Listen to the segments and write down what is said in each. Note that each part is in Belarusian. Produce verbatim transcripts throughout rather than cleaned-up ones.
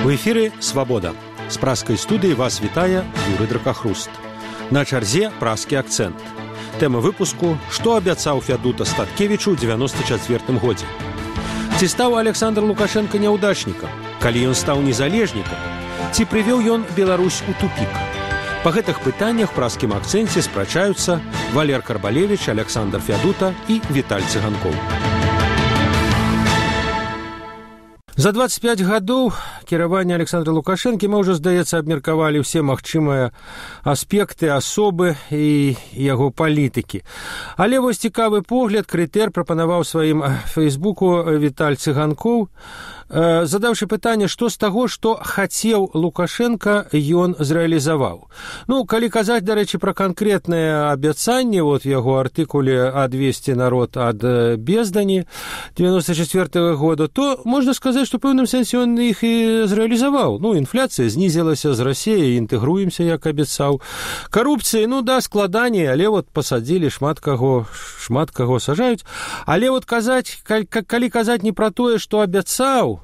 У эфіры «Свабода». З праскай студыі вас вітае Юрый Дракахруст. На чарзе праскі акцэнт. Тэма выпуску «Што абяцаў Фядута Статкевічу ў дзевяноста чацвёртым годзе». Ці стаў Александр Лукашенко няўдачнікам? Калі ён стаў незалежнікам? Ці прывёў ён Беларусь у тупік? Па гэтых пытаннях ў праскім акцэнце спрачаюцца Валер Карбалевіч, Александр Фядута і Віталь Цыганкоў. За двадцать пять гадоў кіравання Александра Лукашэнкі мы ўжо, здаецца, абмеркавалі ўсе магчымыя аспекты, асобы і яго палітыкі. Але вось цікавы погляд, крытэр прапанаваў сваім фейсбуку Віталь Цыганкоў, задаўшы пытанне, што з таго, што хацеў Лукашенко, ён зрэалізаваў. Ну, калі казаць, дарэчы, пра канкрэтныя абяцанні, вот яго артыкуле «Адвесці народ ад бездані» девяносто четвёртого года, то можна сказаць, што ў пэўным сэнсе ён іх і зрэалізаваў. Ну, інфляцыя знізілася з Расіяй, інтэгруемся, як абяцаў. Карупцыі, ну да, складаней, але вот пасадзілі шмат каго, шмат каго сажаюць. Але вот казаць, калі казаць не пра тое, што абяцаў,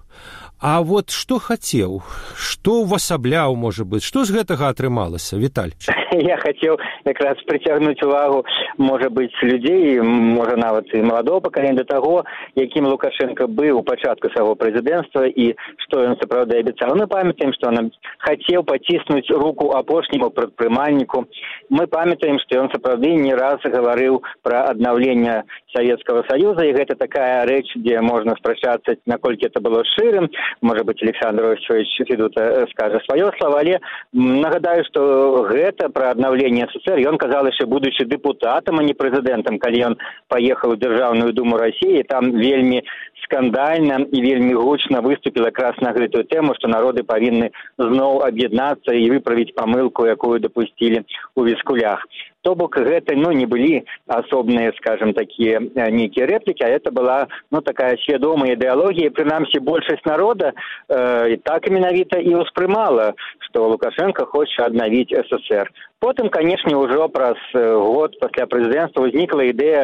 а вот што хацеў, што ўвасабляў, можа быць, што з гэтага атрымалася, Віталь? Я хацеў якраз прыцягнуць увагу, можа быць, людзей, можа нават і маладого пакалення да таго, якім Лукашенко быў у пачатку свайго прэзідэнцтва і што ён сапраўды абяцаў. Мы памятаем, што ён хацеў паціснуць руку апошняму прадпрымальніку. Мы памятаем, што ён сапраўды не раз гаварыў пра аднаўленне Савецкага Саюза, і гэта такая рэч, дзе можна спрачацца, наколькі это было шчырым. Можа быць, Александр Васильевич Федута скажа сваё слова, але нагадаю, што гэта пра аднаўленне СССР ён казаў яшчэ будучы дэпутатам, а не прэзідэнтам, калі ён паехаў у Дзяржаўную думу Расіі, там вельмі скандальна і вельмі гучна выступіл якраз на гэтую тэму, што народы павінны зноў аб'яднацца і выправіць памылку, якую дапусцілі ў Віскулях. То бок гэта, ну, не былі асобныя, скажем, такія нейкія рэплікі, а это была, ну, такая свядомая ідэалогія, прынамсі большасць народа э, так менавіта і ўспрымала, што Лукашенко хоча аднавіць СССР. Потым, канешне, ўжо праз год пасля прэзідэнцтва ўзнікла ідэя,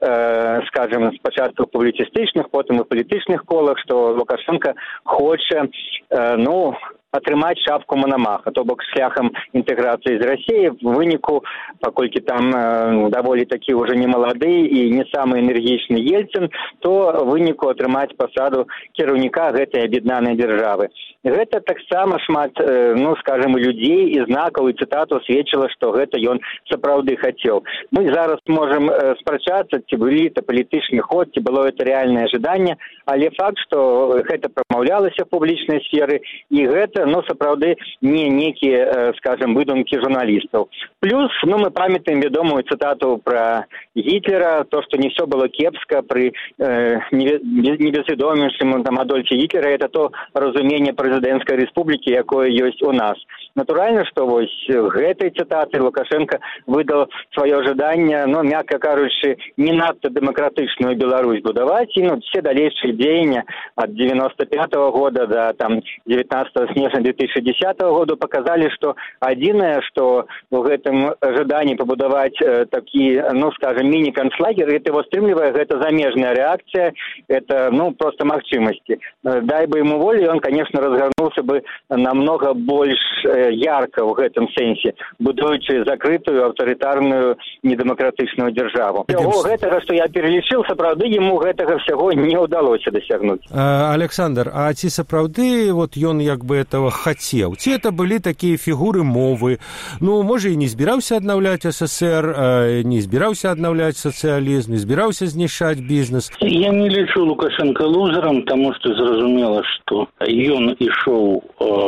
э, скажем, спачатку ў публіцыстычных, потым у палітычных колах, што Лукашенко хоча, э, ну, атрымаць шапку Мономаха, то бок шляхам інтэграцыі з Расіяй, в выніку, паколькі там э, даволі такі ўжо не малады і не самы энергічны Ельцин, то в выніку атрымаць пасаду кіраўніка гэтай аб'яднанай дзяржавы. Гэта таксама шмат, э, ну, скажем, людзей і знакаў і цытатаў сведчыла, што гэта ён сапраўды хацеў. Мы зараз можам э, спрачацца, ці былі это палітычны ход, ці было это рэальнае жаданне, але факт, што гэта прамаўлялася в публічнай сферы, і гэта, ну, сапраўды не некія, скажем, выдумкі журналістаў. Плюс, ну, мы памятаем вядомую цытату пра Гітлера, то, што не все было кепска пры э, небезведомейшым там Адольфе Гітлера, это то разуменне прэзідэнцкай рэспублікі, якое ёсць у нас. Натуральна, што вось гэтай цытаты Лукашенко выдал сваё жаданне, ну, мякка кажучы, не надта дэмакратычную Беларусь будаваць, і, ну, все далейшыя дзеяння ад девяносто пятого года до там девятнадцатого снежня две тысячи десятого года показали, что адзінае, што в гэтым жаданні пабудаваць э, такі, ну, скажем, мини-концлагер, это его стрымлівае, гэта замежная реакция, это, ну, просто магчымасці. Дай бы ему волю, он, конечно, разгарнулся бы намного больш э, ярко в гэтым сэнсе, будуючы закрытую, аўтарытарную, недэмакратычную дзяржаву. Всего гэтага, што я перелічыў, сапраўды ему гэтага всего не ўдалося дасягнуць. А, Александр, а ці сапраўды вот ён як бы этого хацеў? Ці это былі такія фігуры мовы? Ну, можа, і не збіраўся аднаўляць СССР, не збіраўся аднаўляць сацыялізм, не збіраўся знішчаць бізнес? Я не лічу Лукашенко лузерам, таму што зразумела, што ён ішоў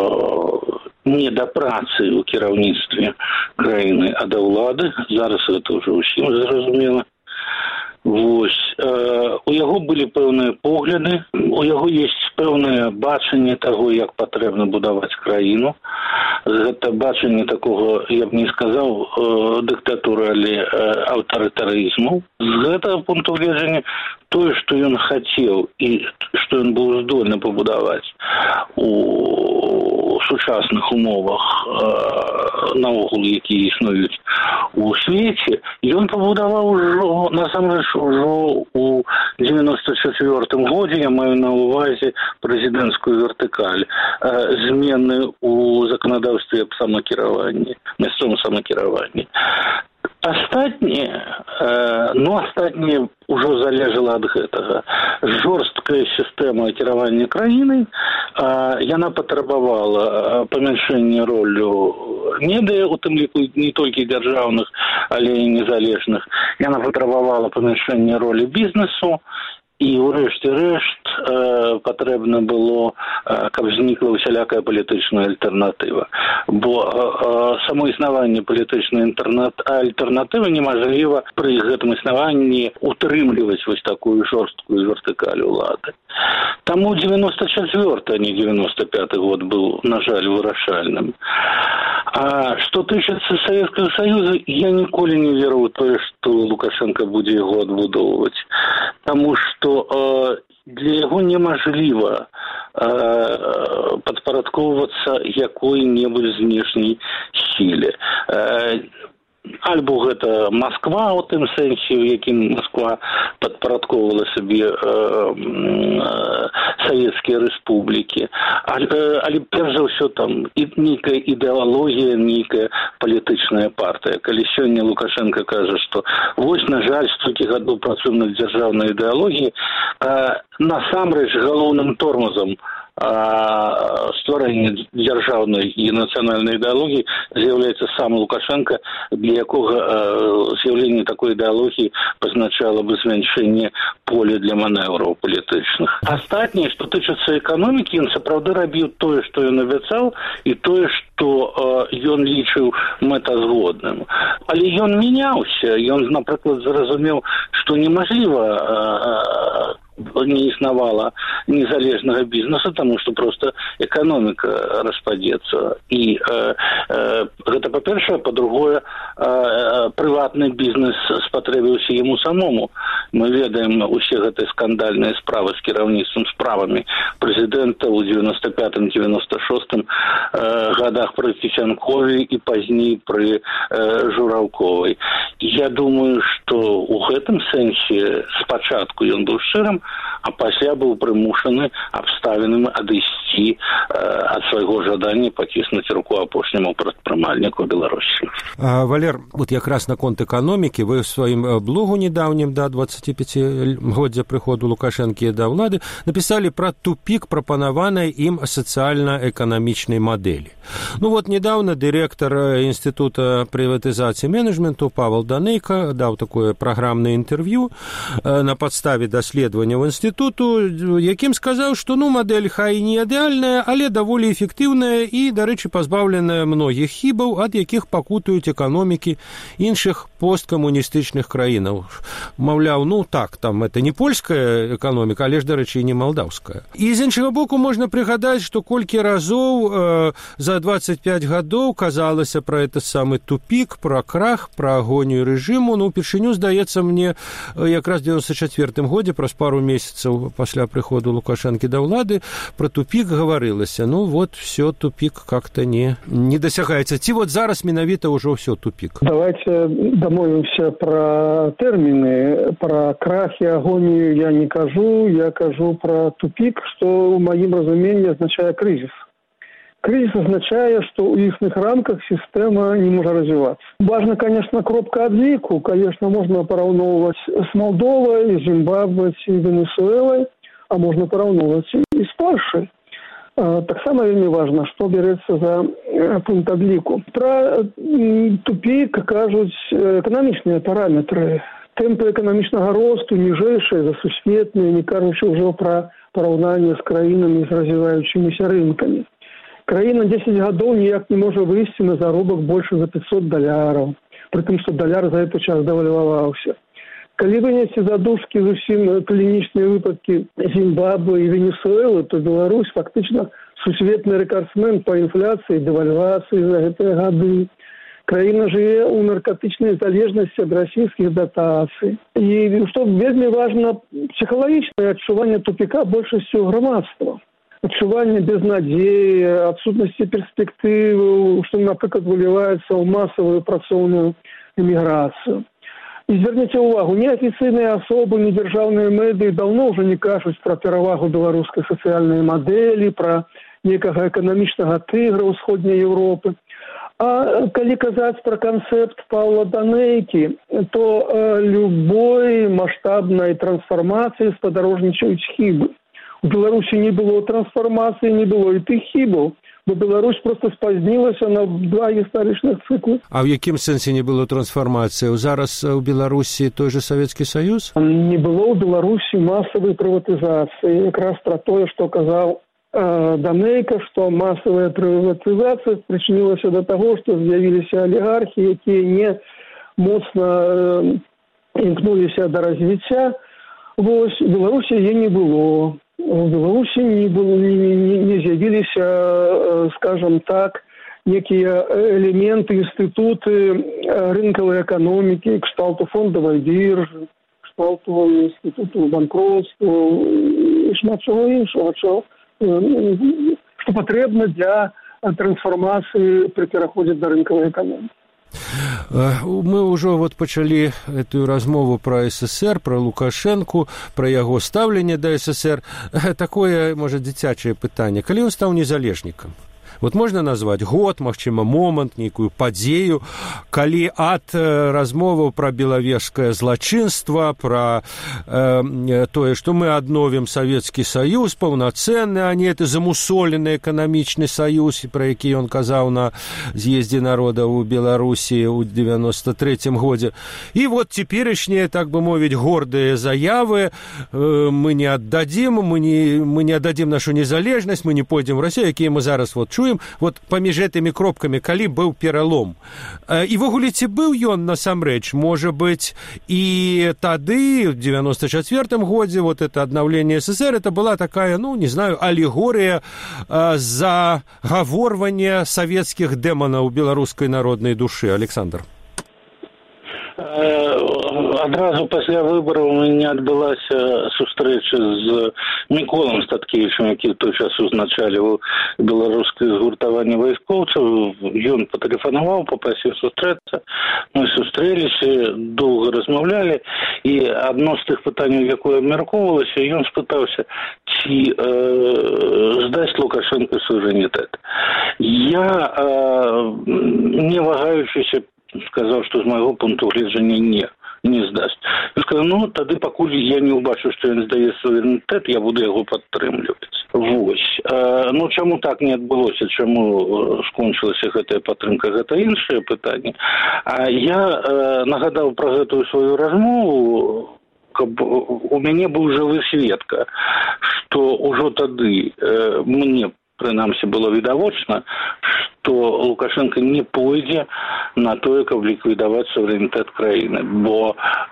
э, не да працы ў кіраўніцтве краіны, а да ўлады. Зараз гэта ўжо ўсім зразумела. Вось, э, у яго былі пэўныя погляды, у яго ёсць пэўнае бачанне таго, як патрэбна будаваць краіну. Гэта бачанне такога, я б не сказаў, э, дыктатуры, але э, аўтарытарызму. З гэтага пункту гледжання тое, што ён хацеў і што ён быў здольны пабудаваць у сучасных умовах наогул, якія існуюць у свеце, ён пабудаваў ужо, насамрэч, ужо у девяносто четвёртым годзе, я маю на увазе прэзідэнцкую вертыкаль, змены у заканадаўстве аб самакіраванні, мясцовым самакіраванні. Астатніе, ну, астатніе ўжо залежала ад гэтага. Жорсткая сістэма кіравання краінай, яна патрабавала памяншэння ролю медыя, у тым ліку не толькі дзяржаўных, але і незалежных. Яна патрабавала памяншэння ролі бізнесу, і ўрэшце рэшт э, патрэбна было, э, каб знікла усялякая палітычная альтэрнатыва. Бо э, э, само існаванне палітычнай альтэрнатывы немажліва пры гэтым існаванні утрымліваць вось такую жорсткую вертыкаль улады. Таму девяносто четвёрты, а не девяносто пятый год быў, на жаль, вырашальным. А што тычыцца Савецкага Саюза, я ніколі не веру ў тое, што Лукашенко будзе яго адбудоўваць. Таму што э, для яго немажліва э, падпарадкоўвацца якой-небудзь знешняй сіле. Э, Альбо гэта Масква, у тым сэнсе, у якім Масква падпарадковала сабе э, э, савецкія рэспублікі. Але, э, але перш за ўсё там і, нейкая ідэалогія, нейкая палітычная партыя. Калі сёння Лукашенко кажа, што вось, на жаль, столькі гадоў працуем над дзяржаўнай ідэалогіяй, э, насамрэч галоўным тормозам стварэння дзяржаўнай і нацыянальнай ідэалогіі з'яўляецца сам Лукашенко, для якога з'яўленне такой ідэалогіі пазначала бы змяншэнне поля для манеўраў палітычных. Астатняе, што тычыцца эканомікі, ён сапраўды рабіў тое, што ён абяцаў, і тое, што ён лічыў мэтазгодным. Але ён мяняўся, ён, напрыклад, зразумеў, што немажліва не існавала незалежнага бізнесу, таму што проста эканоміка распадзецца. І э, э, гэта па-першае, па-другое, э, прыватны бізнес спатрэбіўся яму самому. Мы ведаем усе гэтыя скандальныя справы з кіраўніцтвам, справамі прэзідэнта ў девяносто пятым — девяносто шостым э, гадах пры Цісянкове і пазней пры э, Жураўковай. Я думаю, што ў гэтым сэнсе спачатку ён быў шчырым, а пасля быў прымушаны абставінамі адысці э, ад свайго жадання паціснуць руку апошняму прадпрымальніку Беларусі. А, Валер, вот якраз наконт эканомікі, вы ў сваім блогу недаўнім, да двадццаціпяцігоддзя прыходу Лукашэнкі да ўлады, напісалі пра тупік прапанаванай ім сацыяльна-эканамічнай мадэлі. Ну вот недавно дырэктар Інстытута прыватызацыі менеджменту Павел Данейка даў такое праграмнае інтэрв'ю э, на падставе даследавання ў інстытуту, якім сказаў, што ну мадэль хай не ідэальная, але даволі эфектыўная і, дарэчы, пазбаўленая многіх хібаў, ад якіх пакутаюць эканомікі іншых посткамуністычных краінаў. Маўляў, ну так, там это не польская эканоміка, але ж, дарэчы, і не малдаўская. І з іншага боку можна прыгадаць, што колькі разоў э, за двадцать пять гадоў казалася пра это самы тупік, пра крах, пра агонію рэжыму. Ну, упершыню, здаецца мне, якраз в девяносто четвёртым годзе, праз пару месяцаў пасля прыходу Лукашэнкі да ўлады, пра тупік гаварылася. Ну вот, все, тупік как-то не, не дасягаецца. Ці вот зараз менавіта ўжо все тупік? Давайте дамовимся про термины. Про крах и агонию я не кажу, я кажу про тупик, что в моем разумении означает кризис. Кризис означает, что в их рамках система не может развиваться. Важно, конечно, кропка адліку. Конечно, можно пораўноўваць с Молдовой, Зимбабве и Венесуэлой, а можно пораўноўваць и с Польшей. Так само вельмі важно, что берется за пункт адліку. Про тупик кажуць эканамічныя параметры. Темпы эканамічнага росту ніжэйшыя за сусветныя, не кажучы ўжо про параўнанне з краінамі з развіваючымися рынкамі. Краіна десять гадоў ніяк не можа выйсці на заробак больше за пятьсот даляраў, пры тым, што даляр за этот час дэвальваваўся. Калі вынесці задушкі зусім клінічныя выпадкі Зімбабве і Венесуэлы, то Беларусь фактычна сусветны рэкордсмен па інфляцыі, дэвальвацыі за гэтыя гады. Краіна жыве ў наркотычнай залежнасці ад расійскіх датацый. І што вельмі важна, псіхалагічнае адчуванне тупіка большасцю грамадства. адчуванне безнадзеі, адсутнасці перспектывы, што, напрыклад, выліваецца ў масавую працоўную эміграцыю. І зверніце ўвагу, неафіцыйныя асобы, недзяржаўныя медыі даўно ўжо не кажуць пра перавагу беларускай сацыяльнай мадэлі, пра некага эканамічнага тыгра ўсходняй Еўропы. А калі казаць пра канцэпт Паўла Данейкі, то э, любой маштабнай трансфармацыі спадарожнічаюць хібы. У Беларусі не было трансфармацыі, не было і тых хібаў, бо Беларусь просто спазнілася на два гістарычных цыклы. А ў якім сэнсе не было трансфармацыі? Зараз у Беларусі той же Савецкі Саюз? Не было ў Беларусі масавай прыватызацыі. Якраз пра тое, што казаў э, Данейка, што масавая прыватызацыя прычынілася да таго, што з'явіліся алігархі, якія не моцна э, імкнуліся да развіцця. Вось, у Беларусі яе не было. У Беларусі не, было, не, не, не з'явіліся, скажем так, некія элементы, інстытуты рынкавай эканомікі, кшталту фондавай біржы, кшталту інстытуту банкротства і шмат чого іншого, што патрэбна для трансфармацыі пры пераходзе да рынкавай эканомікі. Мы ўжо вот пачалі эту размову пра СССР, пра Лукашэнку, пра яго стаўленне да СССР. Такое, можа, дзіцячае пытанне. Калі ён стаў незалежнікам? Вот можна назваць год, магчыма, момант, нейкую падзею, калі ад размоваў пра белавежскае злачынства, пра э, тое, што мы адновім Савецкі Саюз, паўнацэнны, а не это замусолены эканамічны саюз, пра які ён казаў на з'ездзе народа ў Беларусі ў девяносто третьем годзе. І вот цяперашнія, так бы мовіць, гордыя заявы, э, мы не аддадзім, мы не, мы не аддадзім нашу незалежнасць, мы не пойдзем в Расію, якія мы зараз вот чуем. Вот паміж гэтымі кропкамі, калі быў пералом. І вогуле ці быў ён насамрэч, можа быць, і тады, в девяносто четвёртом годзе, вот это аднаўленне СССР, это была такая, ну, не знаю, алегорыя загаворвання савецкіх дэманаў беларускай народнай душы. Александр. Адразу пасля выбараў у мяне адбылася сустрэча з Міколам Статкевічам, які ў той час узначалі беларускае згуртаванне вайскоўцаў. Ён патэлефанаваў, папрасіў сустрэцца. Мы сустрэліся, доўга размаўлялі, і адно з тых пытанняў, якое абмяркоўвалася, ён спытаўся, ці э, здаць Лукашэнка суверэнітэт. Я, э, не вагаючыся, сказаў, што з майго пункту гледжання не, не здасць. Я сказаў, ну, тады пакуль я не ўбачу, што ён здае суверэнітэт, я буду яго падтрымліваць. Вось. А, ну, чаму так не адбылося, чаму скончылася гэтая падтрымка, гэта іншае пытанне. А я а, нагадаў пра гэтую сваю размову, каб у мяне быў жывы сведка, што ўжо тады э, мне прынамсі было відавочна, што Лукашенко не пойдзе на тое, каб ліквідаваць суверэнітэт краіны, бо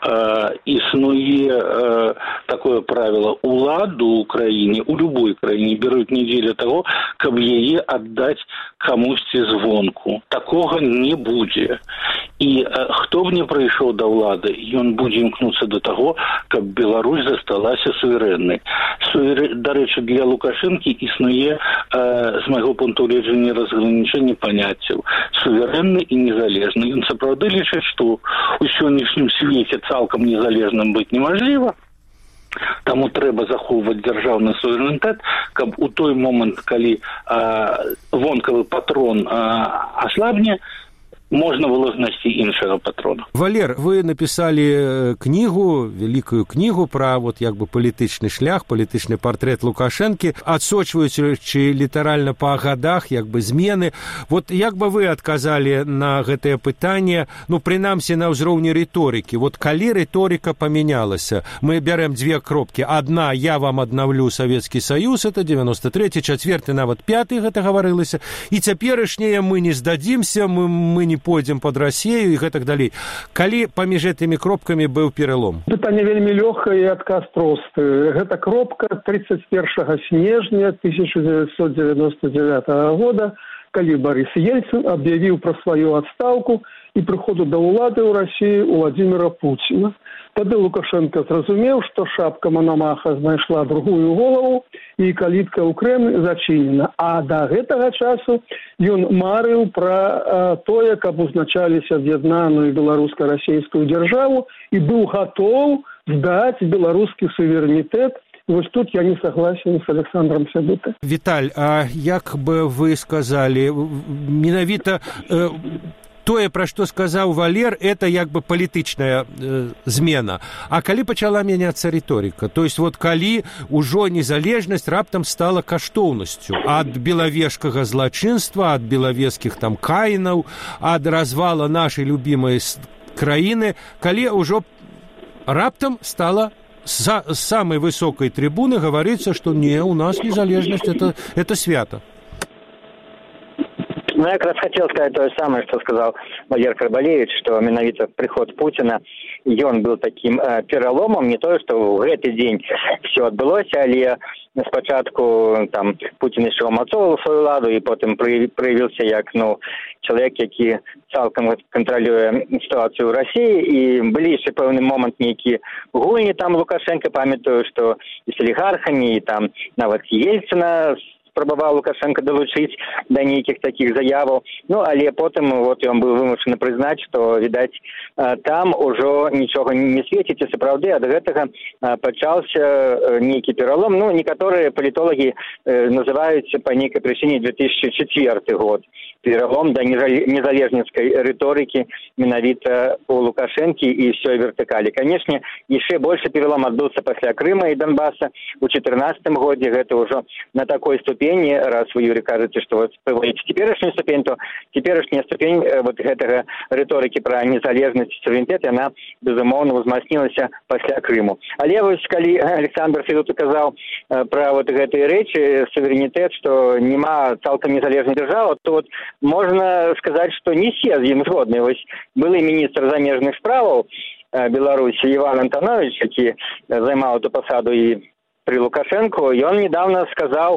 э, існуе э, такое правіло: уладу ў краіне, у любой краіне беруць не дзеля таго, каб яе аддаць камусьці звонку. Такога не будзе. І э, хто б не прыйшоў да ўлады, ён будзе імкнуцца да таго, каб Беларусь засталася суверэннай. Суверэ... Дарэчы, для Лукашэнкі існуе, э, з майго пункту гледжання, разгранічэнне паняццяў суверэнны і незалежны. Ён сапраўды лічыць, што ў сённяшнім свеце цалкам незалежным быць немажліва. Таму трэба захоўваць дзяржаўны суверэнітэт, каб у той момант, калі а, вонкавы патрон а, аслабне, можна было знайсці іншага патрона. Валер, вы напісалі кнігу, вялікую кнігу пра вот як бы палітычны шлях, палітычны партрэт Лукашэнкі, адсочваючы літаральна па гадах як бы змены. Вот як бы вы адказалі на гэтае пытанне, ну, прынамсі на ўзроўні рыторыкі. Вот калі рыторыка памянялася, мы бярэм дзве кропкі. Адна, я вам аднаўлю Савецкі Саюз, это девяносто третий, чацвёрты, нават пяты, гэта гаварылася. І цяперашняе мы не здадзімся, мы, мы не пойдзем под Расію і гэтак далей. Калі паміж гэтымі кропкамі быў пералом? Пытанне вельмі лёгкае і адказ просты. Гэта кропка тридцать первого снежня тысяча девятьсот девяносто девятого года, калі Борис Ельцин аб'явіў пра сваю адстаўку і прыходу да ўлады ў Расіі Владимира Путина. Тады Лукашенко зразумеў, што шапка Мономаха знайшла другую голову і калітка ў Крэмль зачынена. А да гэтага часу ён марыў пра тое, каб узначаліся аб'яднаную беларуска-расійскую дзяржаву і быў гатоў здаць беларускі суверэнітэт. Вось тут я не согласен с Александром Сябута. Віталь, а як бы вы сказали, менавіта э, тое, пра што сказаў Валер, это як бы палітычная э, змена. А калі пачала мяняцца рыторыка? То есть вот калі ўжо незалежнасць раптам стала каштоўнасцю ад белавежскага злачынства, ад белавежскіх там каінаў, ад развала нашай любімай краіны, калі ўжо раптам стала с самой высокой трибуны говорится, что не, у нас незалежность, это, это свято. Ну, я как раз хотел сказать то же самое, что сказал Валерий Карбалевич, что менавіта приход Путина, ён был таким э, пераломом, не то, что в этот день все отбылось, але спочатку там Путин еще умацовывал свою ладу, и потом проявился як, ну, человек, який цалком контролює ситуацию в России, и были еще певний момент некие гульни там Лукашенко, памятаю, что и с олигархами, и там нават Ельцина спрабаваў Лукашенко долучыць да нейкіх такіх заяваў. Ну, але потым вот ён быў вымушаны прызнаць, што, відаць, там ужо нічога не свеціць, і сапраўды ад гэтага пачаўся нейкі пералом. Ну, некаторыя палітолагі называюць па нейкай прычыне две тысячи четвёрты год. Пералом да незалежніцкай рыторыкі менавіта у Лукашэнкі і ўсёй вертыкалі. Канешне, яшчэ большы пералом адбыўся пасля Крыма і Донбаса. У чатырнаццатым годзе гэта ўжо на такой ступені, раз вы, Юрий, кажаце, што вот прыводзіце цяперашнюю ступень, то цяперашняя ступень вот гэтага рыторыкі пра незалежнасць і суверэнітэт, яна, безумоўна, узмацнілася пасля Крыму. Але вось, калі Александр Федот казаў пра вот гэтыя рэчы, суверэнітэт, што няма цалкам незалежнай дзяржавы, то вот можна сказаць, што не все з ім згодны. Вось былы міністр замежных справаў Беларусі Іван Антонович, які займаў эту пасаду і при Лукашенко, ён недавно сказал,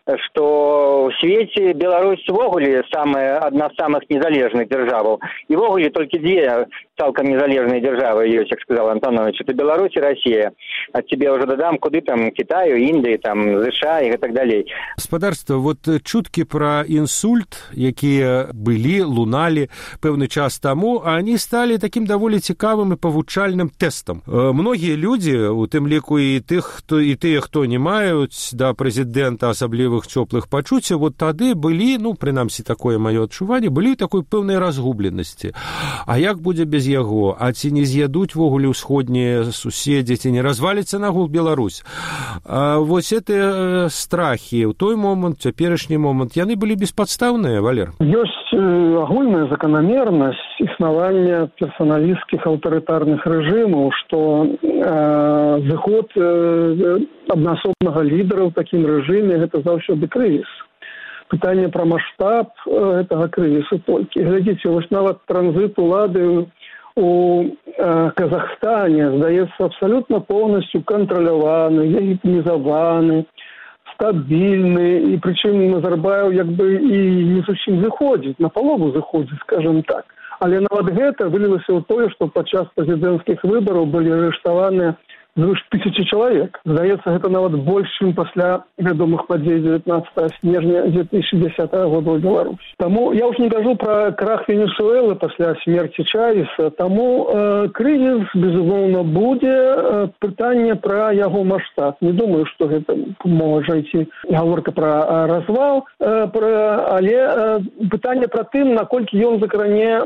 что в свете Беларусь ввогуле самая, одна з самых незалежных держав. И ввогуле только две цалком незалежные державы, як сказал Антонович, это Беларусь и Россия. От тебе уже додам, куды там Китаю, Индии, там США и так далее. Господарство, вот чутки про инсульт, якія былі, лунали пэўны час тому, они стали таким довольно цікавым и павучальным тестом. Многие люди, у тым ліку і тых, хто і тыя, хто не маюць да прэзідэнта асаблівых цёплых пачуццяў, вот тады былі, ну, прынамсі такое маё адчуванне, былі такой пэўнай разгубленасці. А як будзе без яго? А ці не з'ядуць вогуле ўсходнія суседзі, ці не разваліцца нагул Беларусь? А вось гэтыя страхі ў той момант, цяперашні момант, яны былі беспадстаўныя, Валер? Ёсць агульная заканамернасць існавання персаналісцкіх аўтарытарных рэжымаў, што э, зыход э, аднаасобнага лідара ў такім рэжыме гэта заўсёды крызіс. Пытанне пра маштаб гэтага крызісу толькі. Глядзіце, вось нават транзіт улады у э, Казахстане здаецца абсалютна поўнасцю кантраляваны, легітымізаваны, стабільны, і прычым Назарбаев як бы і не зусім зыходзіць, на палову зыходзіць, скажем так. Але нават гэта вылілася ў тое, што падчас прэзідэнцкіх выбараў былі арыштаваныя звыш тысячи чалавек. Здаецца, гэта нават больш, чым пасля вядомых падзей дзевятнаццатага снежня две тысячи десятого года ў Беларусі. Таму я ўж не кажу пра крах Венесуэлы пасля смерці Чавеса, таму э, крызіс, безумоўна, будзе. Э, пытанне пра яго маштаб. Не думаю, што гэта можа ісці гаворка пра э, развал, э, пра, але э, пытанне пра тым, наколькі ён закране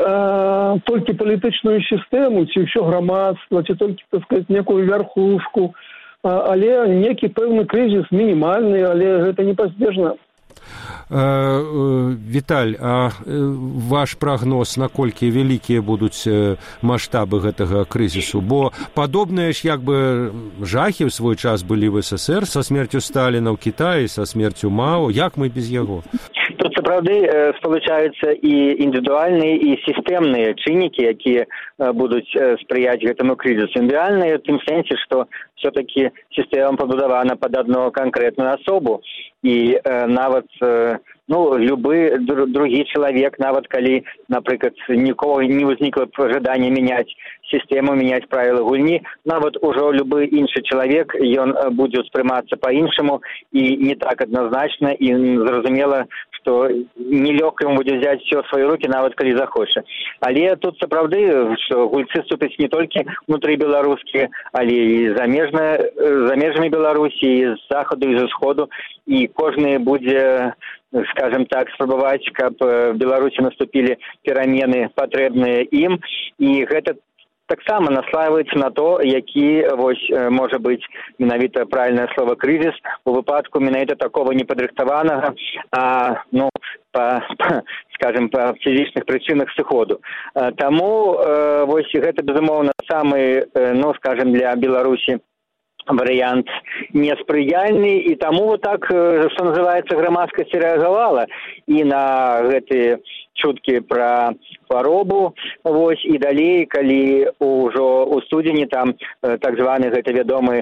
э, толькі палітычную сістэму, ці ўсё грамадства, ці толькі, так сказаць, некую верхушку, але некі пэўны крызіс мінімальны, але гэта непазбежна. Віталь, а ваш прагноз, наколькі вялікія будуць маштабы гэтага крызісу? Бо падобныя ж як бы жахі ў свой час былі в СССР са смерцю Сталіна ў Кітаі, са смерцю Мао. Як мы без яго? Тут, сапраўды, спалучаюцца і індывідуальныя, і сістэмныя чыннікі, якія будуць спрыяць гэтаму крызісу. Індывідуальныя в тым сэнсе, што все-таки сістэма пабудавана пад адну канкрэтную асобу, і нават ну любы другі чалавек, нават калі, напрыклад, нікога не ўзнікла жаданне мяняць сістэму, мяняць правілы гульні, нават ужо любы іншы чалавек, ён будзе ўспрымацца па-іншаму і не так адназначна, і зразумела, што нелёгка ему будзе взяць все ў свае рукі, нават калі захоча. Але тут сапраўды, што гульцы ступяць не толькі внутры беларускія, але і замежныя, за межамі Беларусі, і з захаду, і з усходу, і кожны будзе, скажем так, спрабаваць, каб в Беларусі наступілі перамены патрэбныя ім, і гэта таксама наслаиваецца на то, які вось можа быць менавіта правільнае слово крызіс у выпадку менавіта такого непадрыхтаванага, а ну па, па скажем, па фізічных прычынах сыходу. Таму вось гэта безумоўна самы, ну скажем, для Беларусі варыянт неспрыяльны, і таму вот так, што называецца, грамадскасць рэагавала і на гэтыя чуткі пра хваробу, вось, і далей, калі ўжо ў студзені там так званы гэта вядомы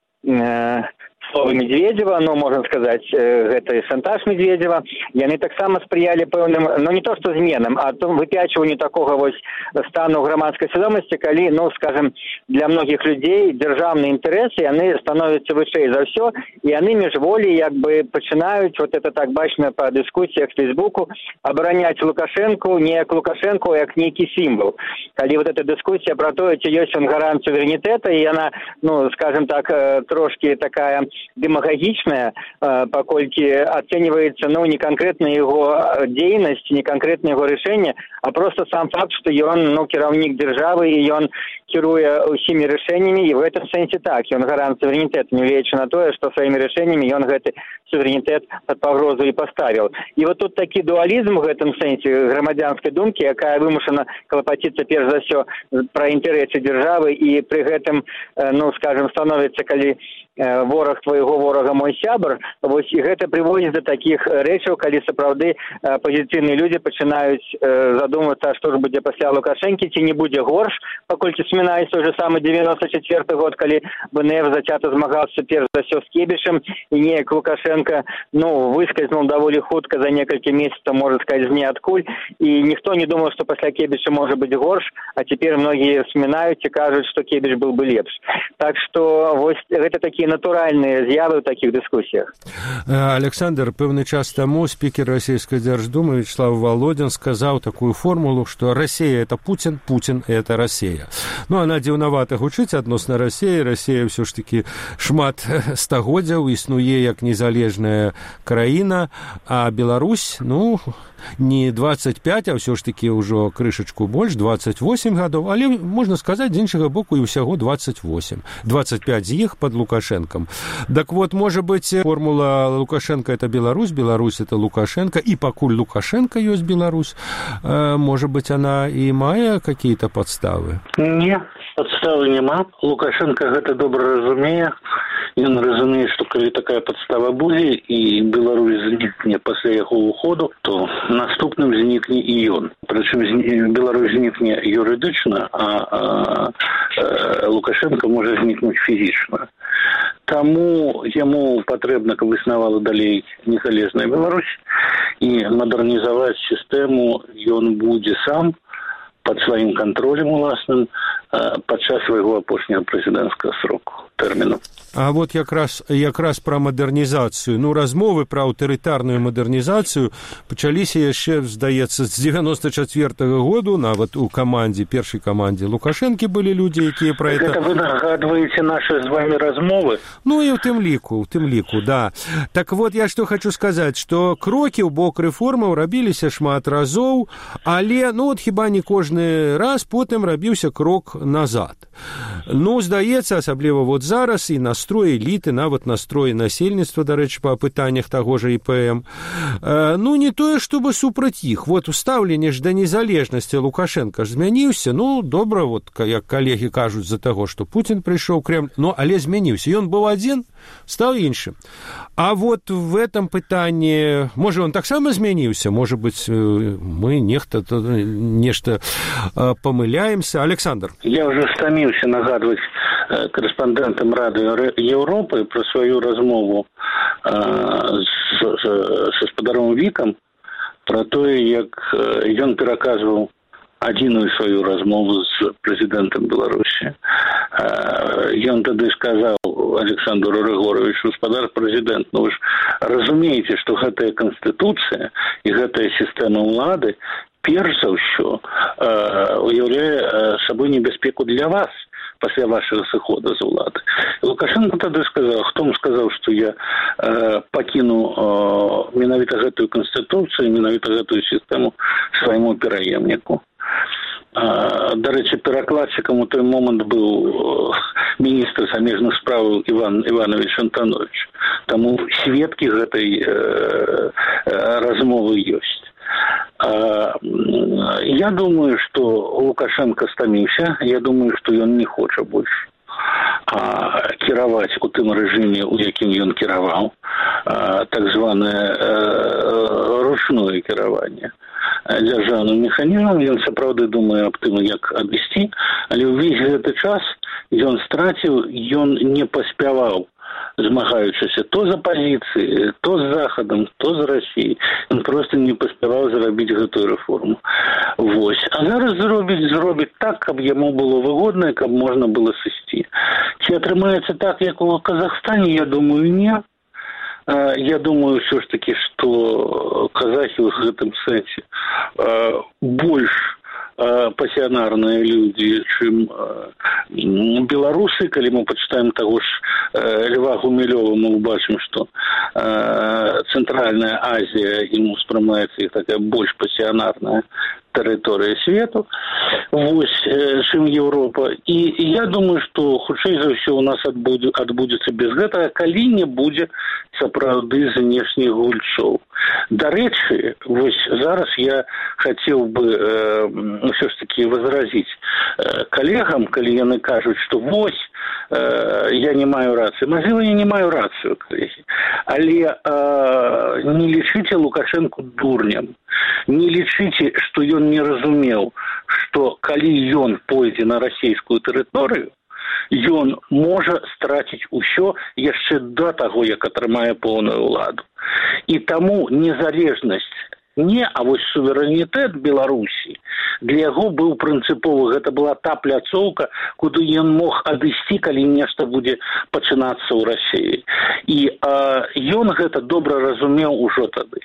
э, словы Медведева, ну, можна сказаць, гэта шантаж Медведева, яны таксама спрыялі пэўным, ну, не то што зменам, а то выпячванню такога вось стану грамадскай свядомасці, калі, ну, скажем, для многіх людзей дзяржаўныя інтарэсы, яны становяцца вышэй за ўсё, і яны міжволі, як бы, пачынаюць, вот это так бачна па дыскусіях з Фейсбуку, абараняць Лукашэнку не як Лукашэнку, а як нейкі сімвал. Калі вот эта дыскусія пра тое, ці ёсць он гарант суверэнітэта, і яна, ну, скажем так, трошки такая демагогичная, паколькі ацэньваецца, ну, не конкретно его дзейнасць, не конкретно его решение, а просто сам факт, что ён, ну, кіраўнік дзяржавы, і ён кіруе ўсімі рашэннямі, і в этом сэнсе так, ён гарант суверэнітэта, нягледзячы на тое, што сваімі рашэннямі ён гэты суверэнітэт пад пагрозу і паставіў. І вот тут такі дуалізм в гэтым сэнсе грамадзянскай думкі, якая вымушана клапаціцца перш за ўсё пра інтарэсы дзяржавы, і пры гэтым, ну, скажем, становіцца, калі вораг твайго ворага мой сябар, вось, і гэта прыводзіць да такіх рэчаў, калі сапраўды апазіцыйныя людзі пачынаюць задумвацца, што ж будзе пасля Лукашэнкі, ці не будзе горш, паколькі вспоминаюць той же самы девяносто четвёрты год, калі БНФ зацята змагаўся перш за ўсё з Кебішем, і неяк Лукашенко, ну, выскользнуў даволі хутка за некалькі месяцаў, можа сказаць, з ніадкуль, і ніхто не думаў, што пасля Кебіша можа быць горш, а цяпер многія вспоминаюць і кажуць, што Кебіш быў бы лепш. Так што вось гэта такі натуральныя з'явы ў такіх дыскусіях. Александр, пэўны час таму спікер расійскай дзярждумы Вячеслав Володин сказаў такую формулу, што Россия это Путин, Путин это Россия. Ну, она дзіўнавата гучыць адносна России. Россия ўсё ж таки шмат стагоддзяў існуе як незалежная краіна, а Беларусь, ну, не двадцать пять, а ўсё ж таки ўжо крышачку больш, двадцать восемь гадоў, але можна сказаць, з іншага боку, і ўсяго двадцать восемь. двадцать пять з іх под Лукашенком. Так вот, можа быць, формула Лукашенко это Беларусь, Беларусь это Лукашенко, і пакуль Лукашенко ёсць Беларусь, э, можа быць, она і мае какие-то подставы? Не, подставы няма. Лукашенко гэта добра разумее. Ён разумее, што калі такая падстава будзе і Беларусь знікне пасля яго уходу, то наступным знікне і ён. Прычым Беларусь знікне юрыдычна, а, а, а Лукашенко можа знікнуць фізічна. Таму яму патрэбна, каб існавала далей незалежная Беларусь, і мадэрнізаваць сістэму ён будзе сам пад сваім кантролем уласным падчас свайго апошняга прэзідэнцкага сроку, тэрміну. А вот якраз, якраз пра мадэрнізацыю. Ну, размовы пра аўтарытарную мадэрнізацыю пачаліся яшчэ, здаецца, з девяносто четвёртого году, нават у камандзе, першай камандзе Лукашэнкі былі людзі, якія пра это... Гэта вы нагадваеце нашы з вами размовы? Ну, і ў тым ліку, ў тым ліку, да. Так вот, я што хочу сказаць, што крокі ў бок рэформаў рабіліся шмат разоў, але, ну, от хіба не кожны раз потым рабіўся крок назад. Ну, здаецца, асабліва вот зараз і настрой эліты, нават настрой насельніцтва, дарэчы, па пытаннях таго ж ІПМ. Э, ну, не тое, чтобы супраць іх. Вот устаўленне ж да незалежнасці Лукашенка ж змяніўся. Ну, добра, вот, як калегі кажуць за таго, што Путін прыйшоў ў Кремль, но, але змяніўся. Ён быў адзін, стаў іншым. А вот в этом пытанні, можа, он таксама змяніўся, можа быць, мы нехта нешта памыляемся. Александр. Я ўжо стаміў стаміўся нагадваць корэспандэнтам радыё Еўропы пра сваю размову са спадаром Вікам пра тое, як ён пераказваў адзіную сваю размову з прэзідэнтам Беларусі. Ён тады сказаў Александру Рыгоровичу: гаспадар прэзідэнт, ну вы ж разумееце, што гэтая канстытуцыя і гэтая сістэма ўлады перш за ўсё уяўляе сабой небяспеку для вас пасля вашага сыхода з улады. Лукашенко тады сказаў: хто вам сказаў, што я э, пакіну э, менавіта гэтую канстытуцыю, менавіта гэтую сістэму свайму пераемніку. Э, дарэчы, перакладчыкам у той момант быў міністр замежных спраў Іван Іванович Антонович. Таму сведкі гэтай э, э, размовы ёсць. Я думаю, что Лукашенко стаміўся, я думаю, что ён не хоча больш а, кіраваць у тым рэжыме, у якім ён кіраваў, а, так званае а, ручное кіраванне дзяржаўным механізмам. Ён сапраўды думае аб тым, як адысці, але ўвесь гэты час ён страціў, ён не паспяваў, змагаючыся то з апазіцыі, то з Захадам, то з Расіяй. Ён проста не паспяваў зрабіць гэтую рэформу. Вось. А зараз зробіць, зробіць так, каб яму было выгодна, каб можна было сысці. Ці атрымаецца так, як у Казахстане? Я думаю, не. Я думаю, ўсё ж такі, што казахі ў гэтым сэнсе больш пасіянарныя людзі, чым беларусы. Калі мы пачытаем таго ж Льва Гумілёва, мы ўбачым, што Цэнтральная Азія ім успрымаецца як такая больш пасіянарная тэрыторыя свету, вось, чым Еўропа. І я думаю, што хутчэй за ўсё у нас адбудзе, адбудзецца без гэтага, калі не будзе сапраўды знешніх гульцоў. Дарэчы, вось зараз я хацеў бы э, ўсё ж такі возразіць э, калегам, калі яны кажуць, што вось э, я не маю рацыі. Мажліва, я не маю рацыю, калегі. Але э, не лічыце Лукашенко дурнем. Не лічыце, што ён не разумеў, што калі ён пойдзе на расійскую тэрыторыю, ён можа страціць усё яшчэ да таго, як атрымае поўную ўладу. І таму незалежнасць не, а вось суверэнітэт Беларусі для яго быў прынцыповы. Гэта была та пляцоўка, куды ён мог адысці, калі нешта будзе пачынацца ў Расіі. І э, ён гэта добра разумеў ужо тады.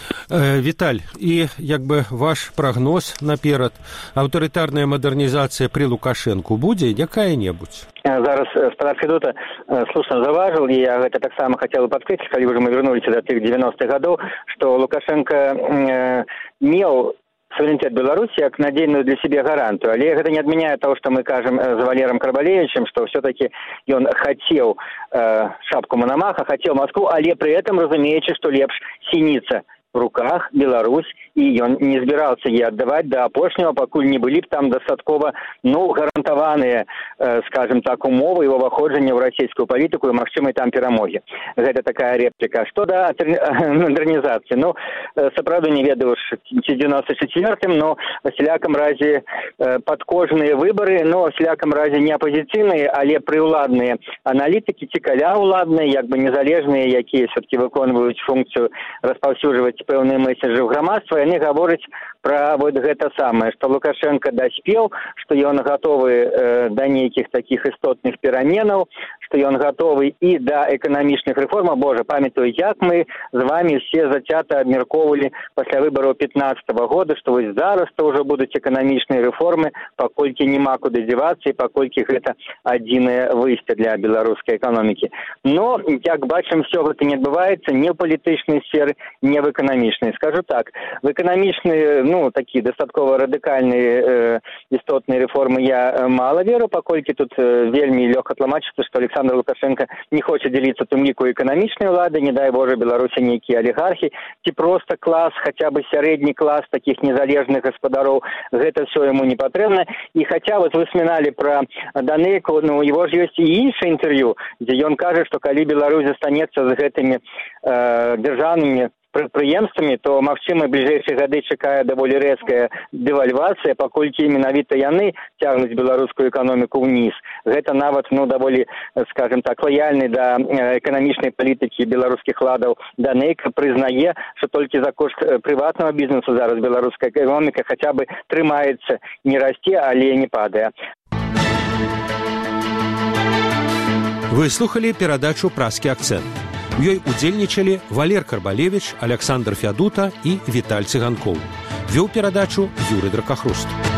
Віталь, і як бы ваш прагноз наперад, аўтарытарная мадэрнізацыя пры Лукашэнку будзе якая-небудзь? Зараз спадар Федота слушна заважыў, і я гэта таксама хацела падкрэсліць, калі ўжо мы вярнуліся да тых девяностых гадоў, што Лукашенко э, меў суверэнітэт Беларусі як надзейную для сябе гарантыю, але гэта не адмяняе того, што мы кажам з Валерам Карбалевічем, што ўсё-такі ён хацеў э, шапку Мономаха, хацеў Маскву, але пры этом разумеючы, што лепш сініца в руках Беларусь, і ён не збіраўся яе аддаваць да апошняга, пакуль не былі б там дастаткова, ну, гарантаваныя, э, скажем так, умовы і ўваходжання ў расійскую палітыку і магчымай там перамогі. Гэта такая рэпліка. Што да мадэрнізацыі? Ну, сапраўды не ведаю, ці девяносто четвёртым, но в всялякам разе э, падкожныя выбары, но в всялякам разе не апозіцыйныя, але прыўладныя аналітыкі, ці каляўладныя, як бы незалежныя, якія все-таки выконваюць функцыю распаўсюджваць пэўныя месседжы ў грамадства, яны гавораць пра вот гэта самае, што Лукашенко даспеў, што ён гатовы э, да нейкіх такіх істотных пераменаў, што ён гатовы і да эканамічных рэформаў. Божа, памятаю, як мы з вами все зацята абмяркоўвалі пасля выбараў пятнадцатого года, што вось зараз-то ўжо будуць эканамічныя рэформы, паколькі няма куды дзівацца і паколькі гэта адзінае выйсце для беларускай эканомікі. Но, як бачым, все гэта не адбываецца не ў палітычнай сферы, не в эканамічнай. Скажу так, в эканамічныя, ну, такие дастаткова радыкальныя э, істотныя рэформы я мала веру, паколькі тут э, вельмі лёгка тлумачыцца, што Александр Лукашенко не хоча дзяліцца тым ліку эканамічнай улады, не дай Божа, Беларусі нейкія алігархі, ці проста клас, хаця бы сярэдні клас такіх незалежных гаспадароў, гэта все яму не патрэбна. І хаця вот вы сміналі пра Данейку, ну, его ж ёсць і іншае інтэрв'ю, дзе ён кажа, што калі Беларусь застанецца з гэтымі э, дзяржаўнымі прадпрыемствамі, то, магчыма, бліжэйшыя гады чакае даволі рэзкая дэвальвацыя, паколькі менавіта яны цягнуць беларускую эканоміку ўніз. Гэта нават, ну, даволі, скажем так, лаяльны да эканамічнай палітыкі беларускіх ладаў Данейка прызнае, што толькі за кошт прыватнага бізнесу зараз беларуская эканоміка хаця бы трымаецца, не расце, але не падае. Вы слухали перадачу «Праскі акцэнт». У ёй удзельнічалі Валер Карбалевіч, Александр Фядута і Віталь Цыганкоў. Вёў перадачу Юрый Дракахруст.